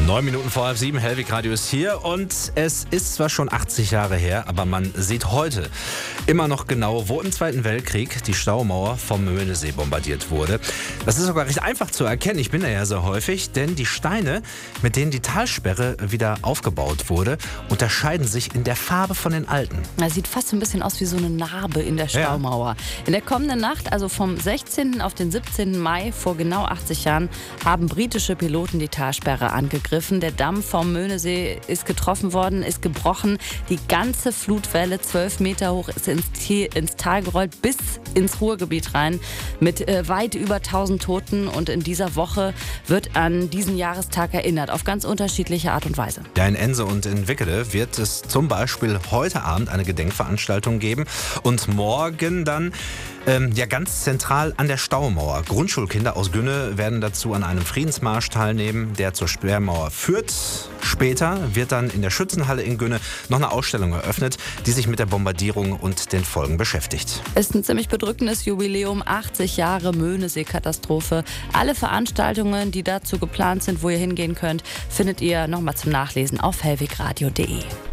9 Minuten vor 6:30, Hellwig Radio ist hier und es ist zwar schon 80 Jahre her, aber man sieht heute immer noch genau, wo im Zweiten Weltkrieg die Staumauer vom Möhnesee bombardiert wurde. Das ist sogar recht einfach zu erkennen, ich bin da ja sehr häufig, denn die Steine, mit denen die Talsperre wieder aufgebaut wurde, unterscheiden sich in der Farbe von den alten. Das sieht fast so ein bisschen aus wie so eine Narbe in der Staumauer. Ja. In der kommenden Nacht, also vom 16. auf den 17. Mai vor genau 80 Jahren, haben britische Piloten die Talsperre angegriffen. Der Damm vom Möhnesee ist getroffen worden, ist gebrochen. Die ganze Flutwelle, 12 Meter hoch, ist ins Tal gerollt, bis ins Ruhrgebiet rein, mit weit über 1000 Toten. Und in dieser Woche wird an diesen Jahrestag erinnert, auf ganz unterschiedliche Art und Weise. Ja, in Ense und in Wickede wird es zum Beispiel heute Abend eine Gedenkveranstaltung geben und morgen dann ganz zentral an der Staumauer. Grundschulkinder aus Günne werden dazu an einem Friedensmarsch teilnehmen, der zur Sperrmauer führt. Später wird dann in der Schützenhalle in Günne noch eine Ausstellung eröffnet, die sich mit der Bombardierung und den Folgen beschäftigt. Ist ein ziemlich bedrückendes Jubiläum, 80 Jahre Möhnesee-Katastrophe. Alle Veranstaltungen, die dazu geplant sind, wo ihr hingehen könnt, findet ihr nochmal zum Nachlesen auf hellwegradio.de.